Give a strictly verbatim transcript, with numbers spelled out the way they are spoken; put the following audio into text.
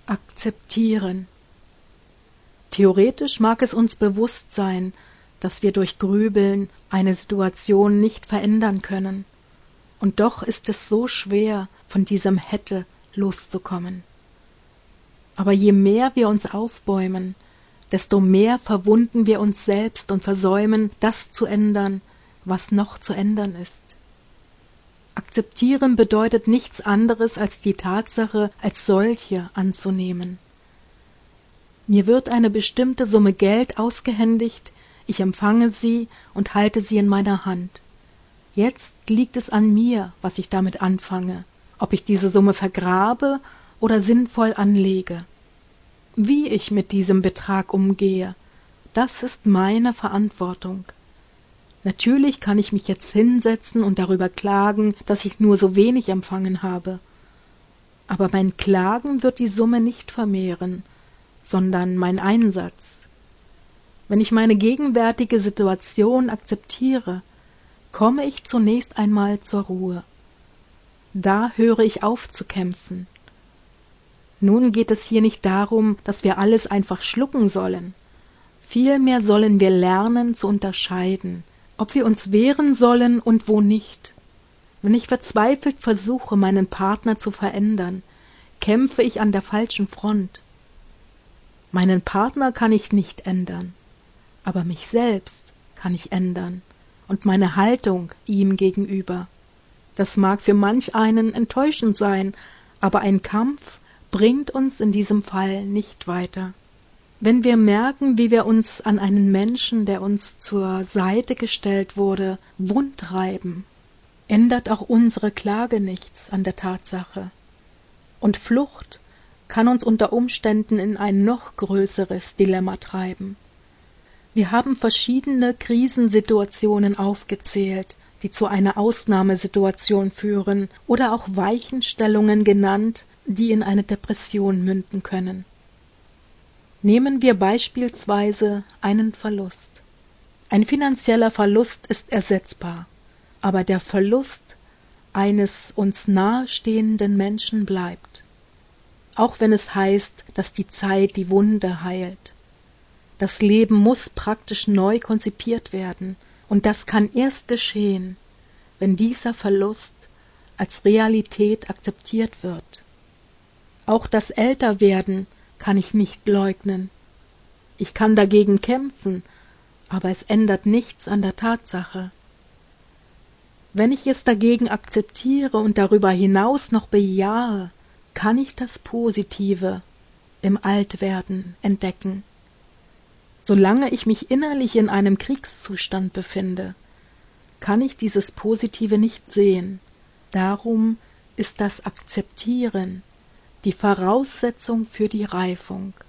Akzeptieren. Theoretisch mag es uns bewusst sein, dass wir durch Grübeln eine Situation nicht verändern können. Und doch ist es so schwer, von diesem Hätte loszukommen. Aber je mehr wir uns aufbäumen, desto mehr verwunden wir uns selbst und versäumen, das zu ändern, was noch zu ändern ist. Akzeptieren bedeutet nichts anderes, als die Tatsache als solche anzunehmen. Mir wird eine bestimmte Summe Geld ausgehändigt, ich empfange sie und halte sie in meiner Hand. Jetzt liegt es an mir, was ich damit anfange, ob ich diese Summe vergrabe oder sinnvoll anlege. Wie ich mit diesem Betrag umgehe, das ist meine Verantwortung. Natürlich kann ich mich jetzt hinsetzen und darüber klagen, dass ich nur so wenig empfangen habe. Aber mein Klagen wird die Summe nicht vermehren, sondern mein Einsatz. Wenn ich meine gegenwärtige Situation akzeptiere, komme ich zunächst einmal zur Ruhe. Da höre ich auf zu kämpfen. Nun geht es hier nicht darum, dass wir alles einfach schlucken sollen. Vielmehr sollen wir lernen zu unterscheiden, ob wir uns wehren sollen und wo nicht. Wenn ich verzweifelt versuche, meinen Partner zu verändern, kämpfe ich an der falschen Front. Meinen Partner kann ich nicht ändern, aber mich selbst kann ich ändern und meine Haltung ihm gegenüber. Das mag für manch einen enttäuschend sein, aber ein Kampf bringt uns in diesem Fall nicht weiter. Wenn wir merken, wie wir uns an einen Menschen, der uns zur Seite gestellt wurde, wundreiben, ändert auch unsere Klage nichts an der Tatsache. Und Flucht kann uns unter Umständen in ein noch größeres Dilemma treiben. Wir haben verschiedene Krisensituationen aufgezählt, die zu einer Ausnahmesituation führen, oder auch Weichenstellungen genannt, die in eine Depression münden können. Nehmen wir beispielsweise einen Verlust. Ein finanzieller Verlust ist ersetzbar, aber der Verlust eines uns nahestehenden Menschen bleibt. Auch wenn es heißt, dass die Zeit die Wunde heilt. Das Leben muss praktisch neu konzipiert werden, und das kann erst geschehen, wenn dieser Verlust als Realität akzeptiert wird. Auch das Älterwerden kann ich nicht leugnen. Ich kann dagegen kämpfen, aber es ändert nichts an der Tatsache. Wenn ich es dagegen akzeptiere und darüber hinaus noch bejahe, kann ich das Positive im Altwerden entdecken. Solange ich mich innerlich in einem Kriegszustand befinde, kann ich dieses Positive nicht sehen. Darum ist das Akzeptieren die Voraussetzung für die Reifung.